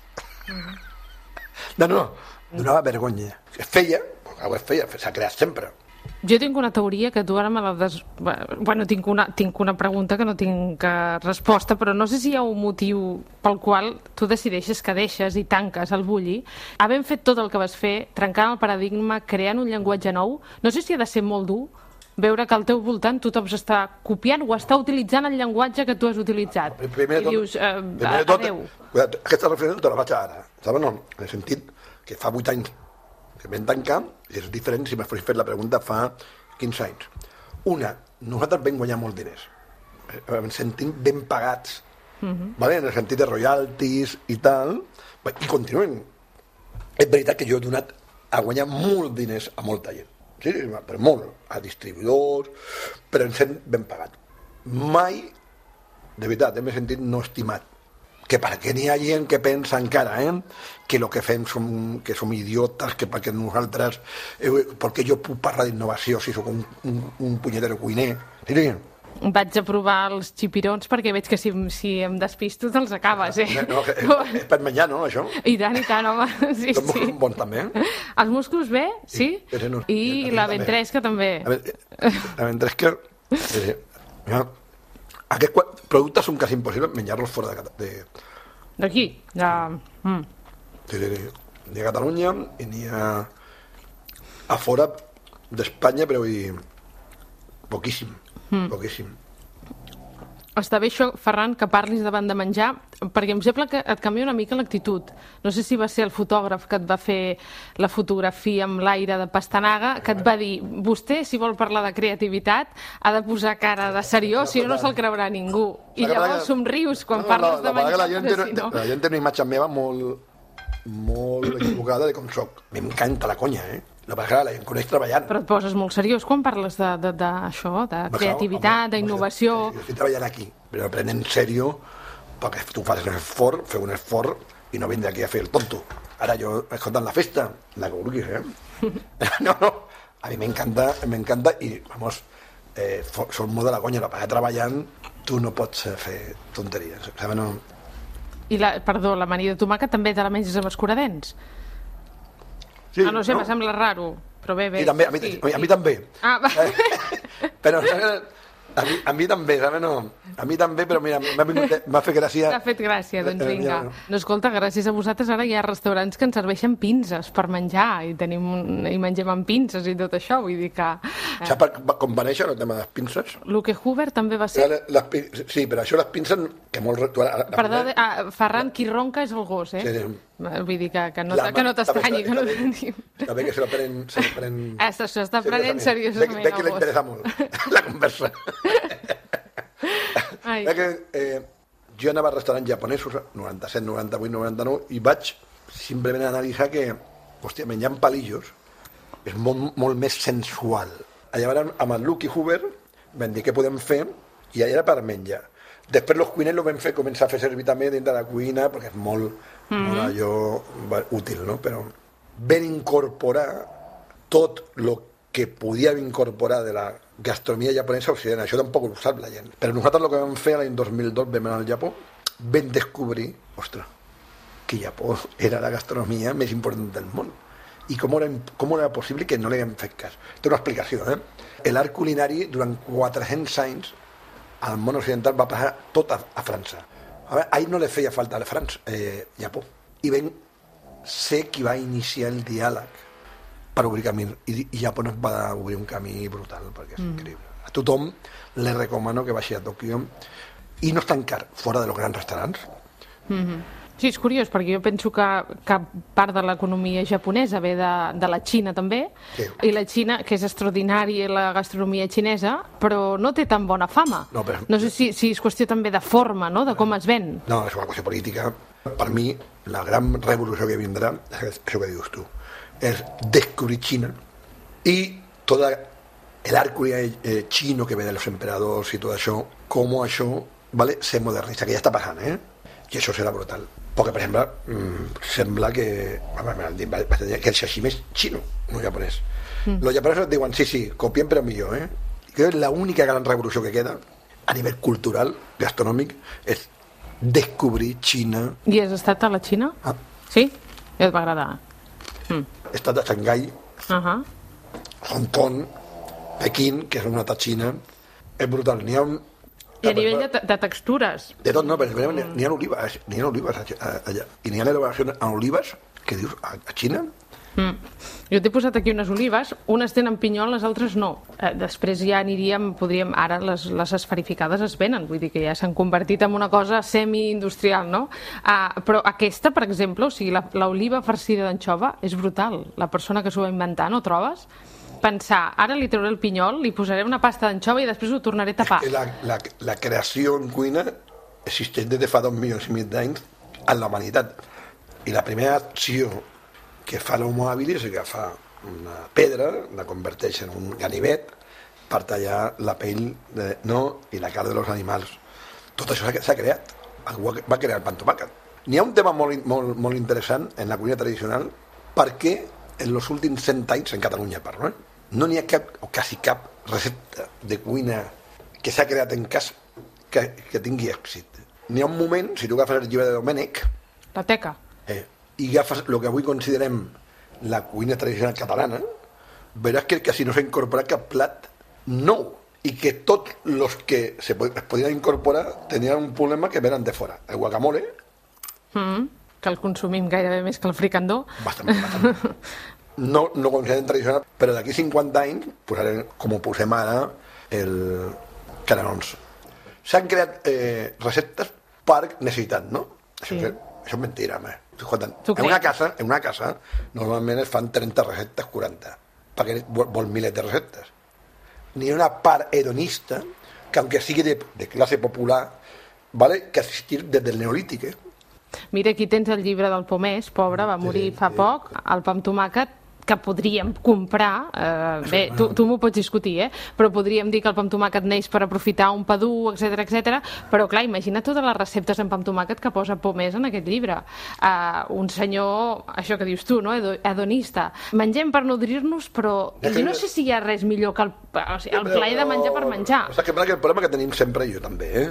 No, donava vergonya. Es feia, s'ha creat sempre. Jo tinc una teoria que tu ara me la Bueno, tinc una pregunta que no tinc resposta, però no sé si hi ha un motiu pel qual tu decideixes que deixes i tanques el bulli. Havent fet tot el que vas fer, trencant el paradigma, creant un llenguatge nou, no sé si ha de ser molt dur veure que al teu voltant tothom s'està copiant o està utilitzant el llenguatge que tu has utilitzat. Primer I dius, adeu. Aquesta referència te la faig ara, saps? No, en el sentit que fa 8 anys que vam tancar, i és diferent si m'hagués fet la pregunta fa 15 anys. Una, nosaltres vam guanyar molts diners. Ens sentim ben pagats, vale? En el sentit de royalties i tal, i continuem. És veritat que jo he donat a guanyar molts diners a molta gent. Sí, però molt, a distribuïdors, però ens hem ben pagat. Mai, de veritat, m'he sentit no estimat. Que perquè n'hi ha gent que pensa encara que el que fem que som idiotes, que perquè nosaltres perquè jo puc parlar d'innovació si sóc un punyetero cuiner. Sí. Vaig a provar els xipirons perquè veig que si em despisto te'ls acabes, No, és per menjar, no, això? I tant, home. Sí. Són bons també, Els musclos bé, sí? I la ventresca també. La ventresca... Aquests productes són quasi impossibles menjar-los fora d'aquí? Sí. N'hi ha a Catalunya i n'hi ha a fora d'Espanya, però poquíssim. Poquíssim. Està bé això, Ferran, que parlis davant de menjar, perquè em sembla que et canvia una mica l'actitud. No sé si va ser el fotògraf que et va fer la fotografia amb l'aire de pastanaga, que et va dir, vostè, si vol parlar de creativitat, ha de posar cara de seriós, si no se'l creurà ningú. I llavors somrius quan parles de menjar. La gent té una imatge meva molt equivocada de com soc. M'encanta la conya, La gent coneix treballant. Però et poses molt seriós quan parles d'això, de creativitat, d'innovació. Jo estic treballant aquí, però prenent en sèrio, perquè tu fas un esforç, feu un esforç i no vindré aquí a fer el tonto. Ara jo, escoltant la festa, la que vulguis, No, a mi m'encanta i, vamos, som molt de la conya, perquè treballant tu no pots fer tonteries, saps? No... I la mania de tomàquet també te la menges amb escuradents? Sí, no sé, me sembla raro, però bé. I també, a mi també. Però a mi també, saps? No? A mi també, però mira, m'ha fet gràcia. T'ha fet gràcia, doncs vinga. No, escolta, gràcies a vosaltres ara hi ha restaurants que ens serveixen pinces per menjar i mengem amb pinces i tot això, vull dir que... Saps com va néixer el tema de les pinces? Luke Hoover també va ser... Sí, però això les pinces que molt... Perdó, Ferran, qui ronca és el gos, Sí. Vull dir que no t'estranyi que no tenim... També que se la prenen... S'està prenent seriosament el gos. Ve que li interessa molt la conversa. Jo anava a restaurants japonesos, 97, 98, 99, i vaig simplement analitzar que, hòstia, menjant palillos és molt més sensual. Llavors, amb el Lucky Hoover vam dir què podem fer, i allà era per menjar. Després els cuiners ho vam fer, començar a fer servir també dintre de la cuina, perquè és molt allò útil, no? Però vam incorporar tot el que podíem incorporar de la gastronomia japonesa a Occident. Això tampoc ho sap la gent. Però nosaltres el que vam fer l'any 2002, vam anar al Japó, vam descobrir, ostres, que Japó era la gastronomia més important del món. I com era possible que no li haguem fet cas. Té una explicació, L'art culinari, durant 400 anys, al món occidental va passar tot a França. A veure, ahir no li feia falta a Japó. I vam ser qui va iniciar el diàleg per obrir camí. I Japó ens va obrir un camí brutal, perquè és increïble. A tothom li recomano que vagi a Tòquio i no és tan car, fora dels grans restaurants. Sí, és curiós, perquè jo penso que part de l'economia japonesa ve de la Xina també, sí. I la Xina, que és extraordinària la gastronomia xinesa, però no té tan bona fama. No sé si és qüestió també de forma, no?, de com es ven. No, és una qüestió política. Per mi, la gran revolució que vindrà, és això que dius tu, és descobrir Xina i tot l'art xino que ve de los emperadors i tot això, com això se modernitza, que ja està passant, i això serà brutal. Perquè, per exemple, sembla que el sashimi és xino, no japonès. Els japonesos diuen, sí, copiem però millor, I crec que l'única gran revolució que queda a nivell cultural, gastronòmic, és descobrir Xina. I has estat a la Xina? Sí? I et va agradar? He estat a Xangai, Hong Kong, Pequín, que és una altra Xina. És brutal. N'hi ha I a nivell de textures? De tot, no, però n'hi ha olives allà. I n'hi ha elaboracions en olives, que dius, a Xina? Jo t'he posat aquí unes olives, unes tenen pinyol, les altres no. Després ja podríem, ara les esferificades es venen, vull dir que ja s'han convertit en una cosa semi-industrial, no? Però aquesta, per exemple, o sigui, l'oliva farcida d'anxova és brutal. La persona que s'ho va inventar, no trobes? Pensar, ara li treuré el pinyol, li posaré una pasta d'anxova i després ho tornaré a tapar. La creació en cuina existeix des de fa 2,5 milions d'anys en la humanitat. I la primera acció que fa l'homo habilis és agafar una pedra, la converteix en un ganivet per tallar la pell i la carn dels animals. Tot això s'ha creat. Algú va crear el pa amb tomàquet. N'hi ha un tema molt interessant en la cuina tradicional perquè en els últims 100 anys, en Catalunya parlo, no n'hi ha cap, o quasi cap, recepta de cuina que s'ha creat en cas que tingui èxit. N'hi ha un moment, si tu agafes el llibre de Domènech, la teca, i agafes el que avui considerem la cuina tradicional catalana, veràs que quasi no s'ha incorporat cap plat nou, i que tots els que es podien incorporar tenien un problema que venen de fora. El guacamole, que el consumim gairebé més que el fricandó. Bastant. No considerem tradicional, però d'aquí 50 anys, com ho posem ara, el canelons. S'han creat receptes per necessitat, no? Això és mentira, home. En una casa normalment es fan 30 receptes, 40, perquè vol milers de receptes. N'hi ha una part hedonista que, aunque sigui de classe popular, que assistir des del neolític, Mira, aquí tens el llibre del Pomés, pobre, va morir fa poc, el pa amb tomàquet, que podríem comprar, bé, tu m'ho pots discutir, però podríem dir que el pa amb tomàquet neix per aprofitar un pa dur, etc. Però clar, imagina totes les receptes en pa amb tomàquet que posa Pomés en aquest llibre. Un senyor, això que dius tu, no?, hedonista. Mengem per nodrir-nos, però jo no sé si hi ha res millor que el plaer de menjar per menjar. És que el problema que tenim sempre, jo també,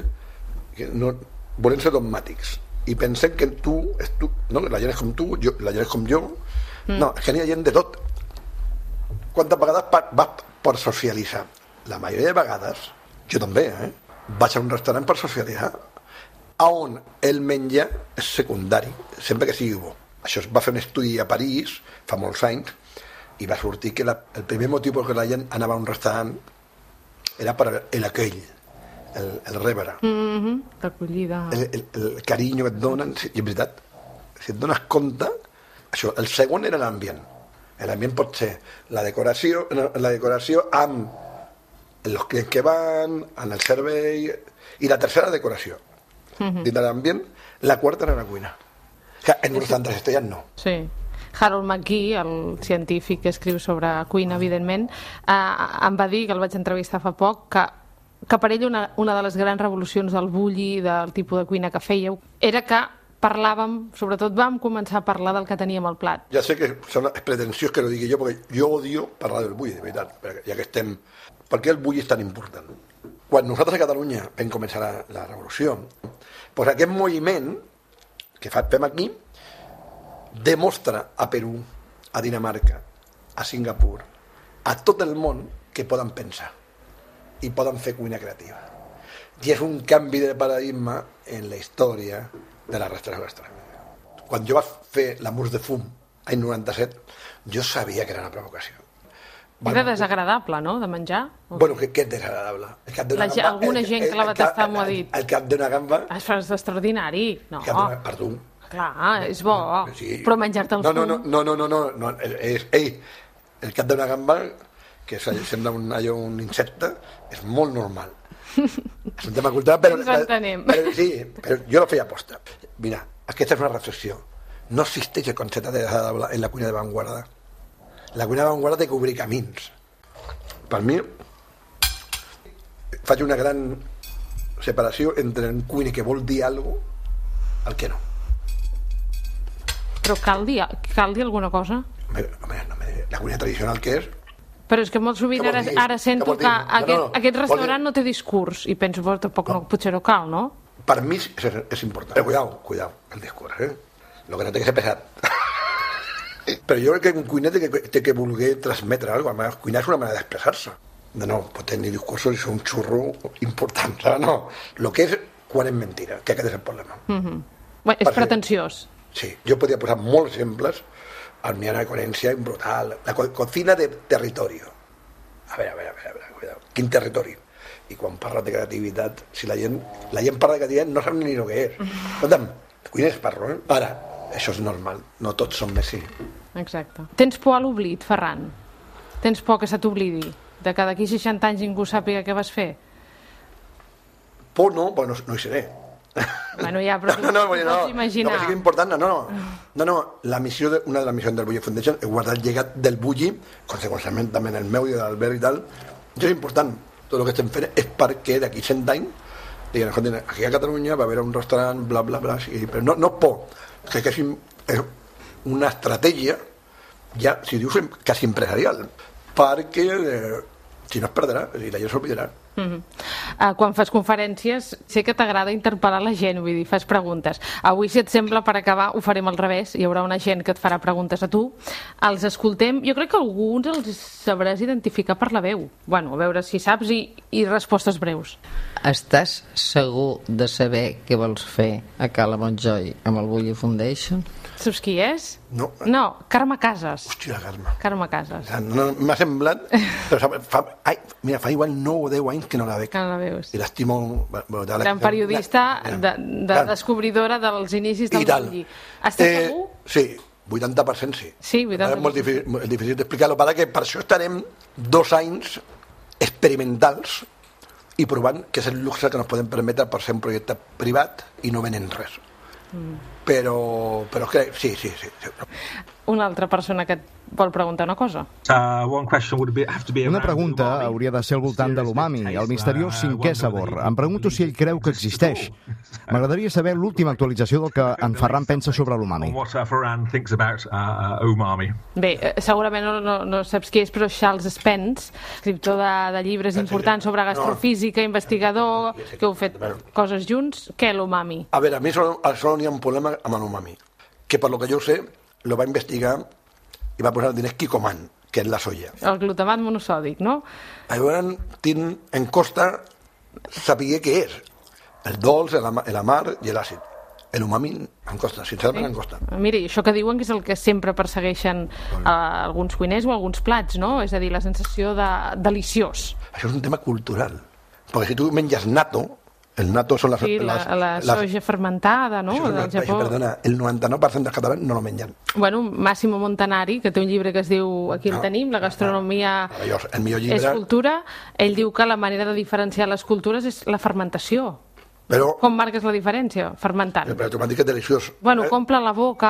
volem ser dogmàtics. I pensem que tu, no? La gent és com tu, la gent és com jo. No, és que n'hi ha gent de tot. Quantes vegades vas per socialitzar? La majoria de vegades, jo també, vaig a un restaurant per socialitzar, on el menjar és secundari, sempre que sigui bo. Això es va fer un estudi a París fa molts anys i va sortir que el primer motiu per què la gent anava a un restaurant era per l'aquell, el rebre, l'acollida, el carinyo que et donen. I en veritat, si et dones compte, això, el segon era l'ambient. L'ambient pot ser la decoració amb els clients que van, en el servei, i la tercera, decoració, dins de l'ambient, la quarta era la cuina. Que en un restaurant 3 estrelles no. Sí. Harold McGee, el científic que escriu sobre cuina, evidentment, em va dir, que el vaig entrevistar fa poc, que per ell una de les grans revolucions del bulli, del tipus de cuina que fèieu, era que parlàvem, sobretot vam començar a parlar del que teníem al plat. Ja sé que són pretensiós que ho digui jo, perquè jo odio parlar del bulli, de veritat, ja que estem... Per què el bulli és tan important? Quan nosaltres a Catalunya vam començar la revolució, doncs aquest moviment que fem aquí demostra a Perú, a Dinamarca, a Singapur, a tot el món que poden pensar i poden fer cuina creativa. I és un canvi de paradigma en la història de la restauració. Quan jo vaig fer la Murs de Fum, l'any 97, jo sabia que era una provocació. Era desagradable, no?, de menjar? Bueno, què és desagradable? Alguna gent que la va tastar m'ho ha dit. El cap d'una gamba... És extraordinari. No. Perdó. Clar, és bo, sí. Però menjar-te el fum... No, el cap d'una gamba, que sembla un insecte, és molt normal. És un tema cultural, però... Ens entenem. Sí, però jo la feia aposta. Mira, aquesta és una reflexió. No existeix el concepte de desagradable en la cuina de vanguarda. La cuina de vanguarda té que obrir camins. Per mi, faig una gran separació entre un cuiner que vol dir alguna cosa al que no. Però cal dir alguna cosa? Home, la cuina tradicional que és... Però és que molt sovint ara sento que aquest restaurant no té discurs i penso, tampoc potser no cal, no? Per mi és important. Però cuidao, el discurs, Lo que no té que ser pesat. Però jo crec que un cuiner té que voler transmetre alguna cosa. Cuinar és una manera d'expressar-se. No, pot tenir discursos i ser un xurro important. No, el que és quan és mentira, que aquest és el problema. Bueno, és pretensiós. Sí, jo podria posar molts exemples. El Miana de Conencia, brutal. La cocina de territori. A veure, cuidado. Quin territori? I quan parla de creativitat, si la gent parla de creativitat no sap ni el que és. Escolta'm, cuiners parlo, Ara, això és normal, no tots són Messi. Exacte. Tens por a l'oblit, Ferran? Tens por que se t'oblidi? De que d'aquí 60 anys ningú sàpiga què vas fer? Por no, però no hi seré. Bueno, ja, però tu pots imaginar. No, que sigui important, no. Una de les missions del Bulli Foundation és guardar el llegat del Bulli, conseqüencialment també en el meu i de l'Albert i tal. Això és important. Tot el que estem fent és perquè d'aquí 100 anys diguin, aquí a Catalunya va haver un restaurant, bla, bla, bla, sí, però no por. Crec que és una estratègia, ja, si dius quasi empresarial, perquè si no es perdrà, i la gent s'oblidarà. Quan fas conferències sé que t'agrada interpel·lar la gent, vull dir, fas preguntes. Avui, si et sembla, per acabar ho farem al revés, hi haurà una gent que et farà preguntes a tu, els escoltem, jo crec que alguns els sabràs identificar per la veu. Bueno, a veure si saps i respostes breus. Estàs segur de saber què vols fer a Cala Montjoy amb el Bulli Foundation? Saps qui és? No. No, Carme Casas. Hòstia, Carme. Carme Casas. No, m'ha semblat... Però fa igual 9 o 10 anys que no la veig. Que no la veus. I l'estimo... Gran periodista, descobridora dels inicis del Bulli. Estàs segur? Sí, 80% sí. Sí, 80%. És molt difícil d'explicar-lo. Per això estarem 2 anys experimentals i provant que és el luxe que ens podem permetre per ser un projecte privat i no venen res. Però crec, sí. Una altra persona que et vol preguntar una cosa. Una pregunta hauria de ser al voltant de l'umami, el misteriós cinquè sabor. Em pregunto si ell creu que existeix. M'agradaria saber l'última actualització del que en Ferran pensa sobre l'umami. Bé, segurament no saps qui és, però Charles Spence, escriptor de llibres importants sobre gastrofísica, investigador, que heu fet coses junts. Què és l'umami? A veure, a mi solo n'hi ha un problema amb l'umami, que per lo que jo sé, lo va investigar i va posar diners Kiko Man, que és la soia. El glutamat monosòdic, no? Llavors, en costa saber què és. El dolç, l'amar i l'àcid. L'umami en costa, sincerament en costa. Mira, això que diuen que és el que sempre persegueixen alguns cuiners o alguns plats, no? És a dir, la sensació de deliciós. Això és un tema cultural. Perquè si tu menges natto, el natto són la soja fermentada, no? Perdona, el 99% dels catalans no lo mengen. Bueno, Massimo Montanari, que té un llibre que es diu, aquí el tenim, La gastronomia és cultura, ell diu que la manera de diferenciar les cultures és la fermentació. Però... Com marques la diferència? Fermentant. Però tu m'has dit que és deliciós. Bueno, compla la boca...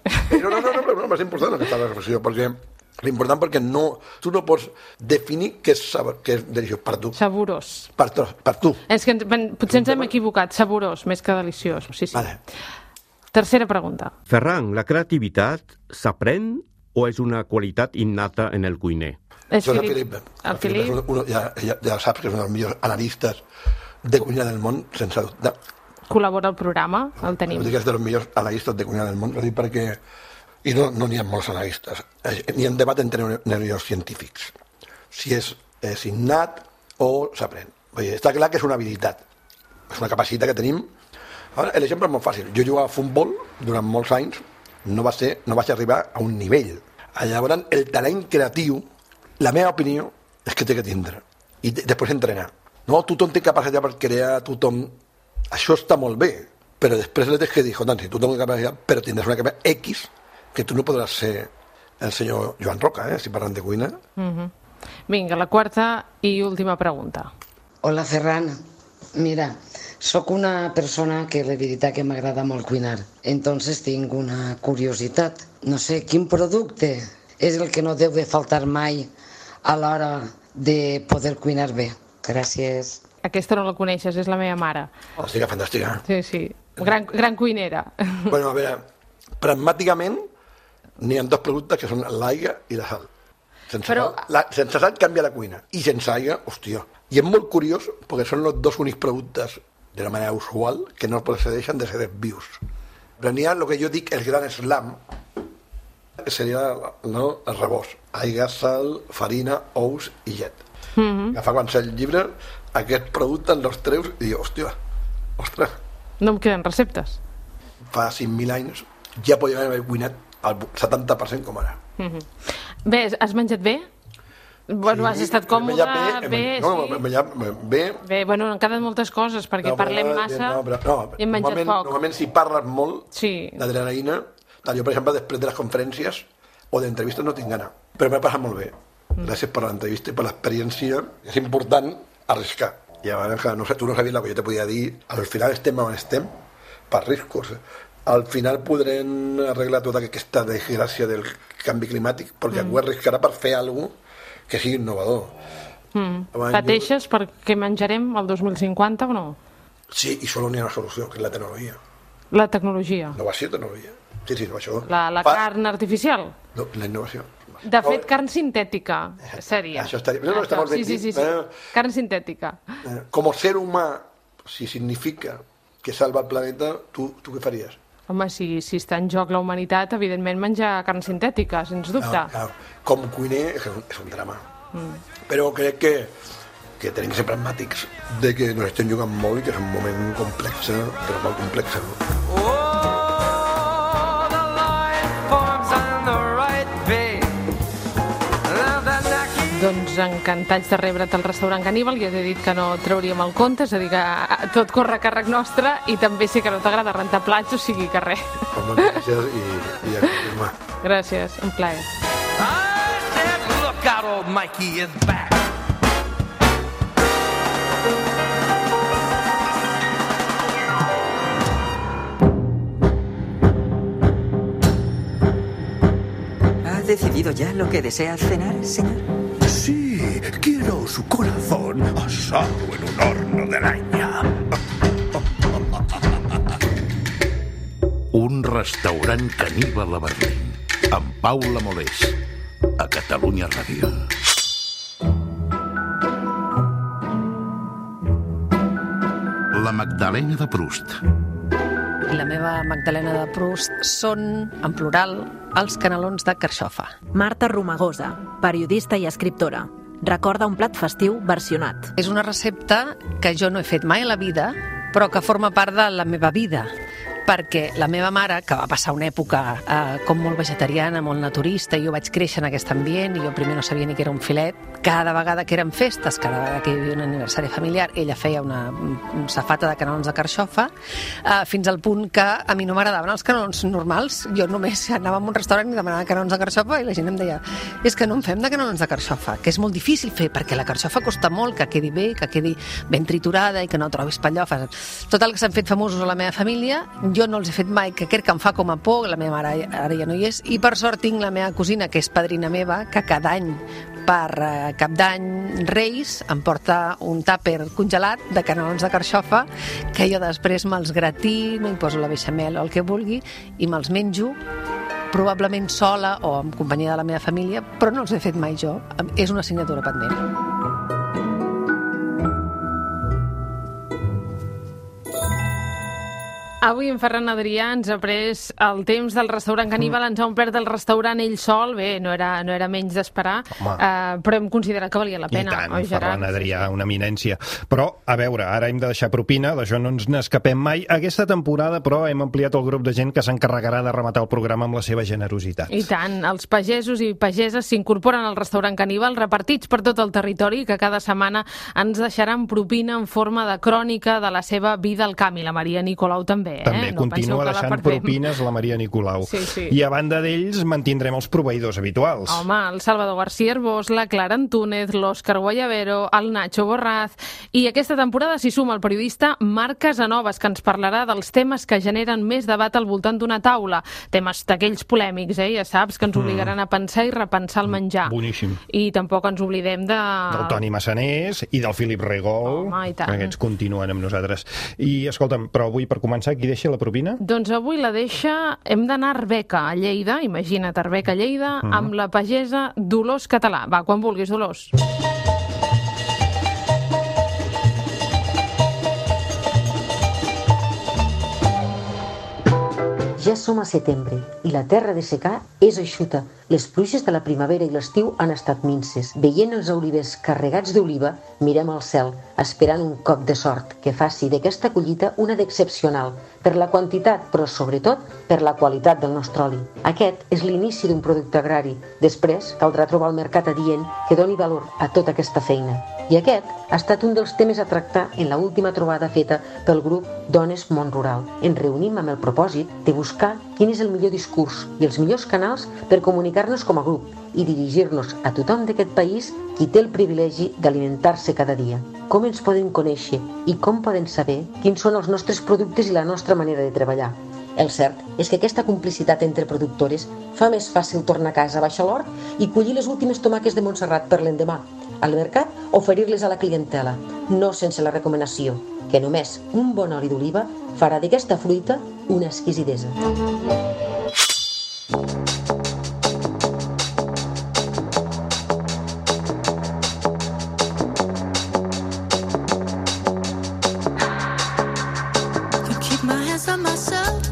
No, és important aquesta reflexió, perquè l'important perquè tu no pots definir què és deliciós per tu. Saborós. Per tu. És que potser ens hem equivocat, saborós, més que deliciós. Sí. Vale. Tercera pregunta. Ferran, la creativitat s'aprèn o és una qualitat innata en el cuiner? És Filip. El Filip. Ja saps que és un dels millors analistes de cuina del món, sense dubte. Col·labora al programa, el tenim. És dels millors analistes de cuina del món, ho dic perquè... I no n'hi ha molts analistes. N'hi ha debat entre neurocientífics. Si és innat o s'aprèn. Està clar que és una habilitat. És una capacitat que tenim. L'exemple és molt fàcil. Jo jugava a futbol durant molts anys, no vaig arribar a un nivell. Llavors, el talent creatiu, la meva opinió, és que té que tindre. I després entrenar. No, tothom té capacitat per crear, tothom... Això està molt bé, però després li tens que dir, si tothom té capacitat, però tindràs una capacitat X, que tu no podràs ser el senyor Joan Roca, si parlant de cuina. Vinga, la quarta i última pregunta. Hola, Ferran. Mira, sóc una persona que la veritat que m'agrada molt cuinar. Entonces tinc una curiositat. No sé, quin producte és el que no deu de faltar mai a l'hora de poder cuinar bé? Gràcies. Aquesta no la coneixes, és la meva mare. Fantàstica. Sí. Gran cuinera. Bueno, a veure, pragmàticament n'hi ha dos productes que són l'aigua i la sal. Sense sal canvia la cuina. I sense aigua, hòstia. I és molt curiós perquè són els dos únics productes de la manera usual que no procedeixen de seres vius. Però n'hi ha el que jo dic el gran slam, que seria el rebost. Aigua, sal, farina, ous i llet. Agafar quan sé el llibre, aquest producte els treus i dius, ostres. No em queden receptes. Fa 5.000 anys ja podíem haver cuinat el 70% com ara. Bé, has menjat bé? Bueno, has estat còmode, bé, bé. Bé, bueno, han quedat moltes coses, perquè parlem massa i hem menjat poc. Normalment si parles molt, l'adrenalina, jo per exemple després de les conferències o d'entrevistes no tinc gana, però m'he passat molt bé. Gràcies per l'entrevista i per l'experiència. És important arriscar. I no sé, tu no sabies el que jo te podia dir, al final estem on estem per riscos. Al final podrem arreglar tota aquesta desgràcia del canvi climàtic perquè algú arriscarà per fer alguna cosa que sigui innovador. Pateixes per què menjarem el 2050 o no? Sí, i solo n'hi ha una solució, que és la tecnologia. La tecnologia? Innovació i tecnologia. Sí, això. La carn artificial? No, la innovació. De fet, carn sintètica seria. Això estaria... No, està molt ben dit. Sí. Carn sintètica. Com a ser humà, si significa que salva el planeta, tu què faries? Home, si està en joc la humanitat, evidentment menjar carn sintètica, sens dubte. Clar. Com cuiner és un drama. Però crec que tenim que ser pragmàtics de que nos estem jugant molt i que és un moment complex, però molt complex. Doncs encantats de rebre't al restaurant Caníbal. Ja t'he dit que no trauríem el compte, és a dir, que tot corre a càrrec nostre, i també sé que no t'agrada rentar plats, o sigui que res. Gràcies i a confirmar. Gràcies, un plaer. Look out, old Mikey is back. ¿Ha decidido ya lo que desea cenar, señor? Sí, quiero su corazón asado en un horno de leña. Un restaurant caníbal a Berlín, amb Paula Molés, a Catalunya Ràdio. La Magdalena de Proust. La meva Magdalena de Proust són, en plural, els canelons de carxofa. Marta Romagosa, periodista i escriptora. Recorda un plat festiu versionat. És una recepta que jo no he fet mai a la vida, però que forma part de la meva vida. perquè la meva mare, que va passar una època com molt vegetariana, molt naturista, i jo vaig créixer en aquest ambient, i jo primer no sabia ni que era un filet, cada vegada que eren festes, cada vegada que hi havia un aniversari familiar, ella feia una safata de canelons de carxofa, fins al punt que a mi no m'agradaven els canelons normals. Jo només anava a un restaurant i demanava canelons de carxofa i la gent em deia, és que no en fem de canelons de carxofa, que és molt difícil fer, perquè la carxofa costa molt que quedi bé, que quedi ben triturada i que no trobis pallofes. Tot el que s'han fet famosos a la meva família, jo no els he fet mai, que crec que em fa com a por, la meva mare ara ja no hi és, i per sort tinc la meva cosina, que és padrina meva, que cada any per Cap d'Any Reis em porta un tàper congelat de canelons de carxofa que jo després me'ls gratino i poso la beixamel o el que vulgui i me'ls menjo probablement sola o en companyia de la meva família, però no els he fet mai jo. És una assignatura pendent. Avui en Ferran Adrià ens ha pres el temps del restaurant Caníbal, ens ha omplert el restaurant ell sol, bé, no era menys d'esperar, però hem considerat que valia la pena. I tant, Ferran Adrià, una eminència. Però, a veure, ara hem de deixar propina, d'això no ens n'escapem mai. Aquesta temporada, però, hem ampliat el grup de gent que s'encarregarà de rematar el programa amb la seva generositat. I tant, els pagesos i pageses s'incorporen al restaurant Caníbal, repartits per tot el territori, que cada setmana ens deixaran propina en forma de crònica de la seva vida al camp, i la Maria Nicolau també. També continua deixant propines la Maria Nicolau. Sí. I a banda d'ells mantindrem els proveïdors habituals. Home, el Salvador García Herbós, la Clara Antúnez, l'Òscar Guayavero, el Nacho Borraz, i aquesta temporada s'hi suma el periodista Marc Casanovas, que ens parlarà dels temes que generen més debat al voltant d'una taula. Temes d'aquells polèmics, ja saps, que ens obligaran a pensar i repensar el menjar. Boníssim. I tampoc ens oblidem del Toni Massanés i del Filip Regol, que aquests continuen amb nosaltres. I, escolta'm, però avui, per començar, qui deixa la propina? Doncs avui la deixa... Hem d'anar a Arbeca, a Lleida, imagina't, Arbeca, Lleida, amb la pagesa Dolors Català. Va, quan vulguis, Dolors. Ja som a setembre i la terra de secà és eixuta. Les pluges de la primavera i l'estiu han estat minces. Veient els olivers carregats d'oliva, mirem al cel, esperant un cop de sort que faci d'aquesta collita una d'excepcional, per la quantitat, però sobretot per la qualitat del nostre oli. Aquest és l'inici d'un producte agrari. Després caldrà trobar el mercat adient que doni valor a tota aquesta feina. I aquest ha estat un dels temes a tractar en l'última trobada feta pel grup Dones Món Rural. Ens reunim amb el propòsit de buscar quin és el millor discurs i els millors canals per comunicar-nos com a grup i dirigir-nos a tothom d'aquest país qui té el privilegi d'alimentar-se cada dia. Com ens poden conèixer i com poden saber quins són els nostres productes i la nostra manera de treballar. El cert és que aquesta complicitat entre productores fa més fàcil tornar a casa a baixar l'hort i collir les últimes tomaques de Montserrat per l'endemà. Al mercat, oferir-les a la clientela, no sense la recomanació, que només un bon oli d'oliva farà d'aquesta fruita una exquisidesa. Keep my hands on myself.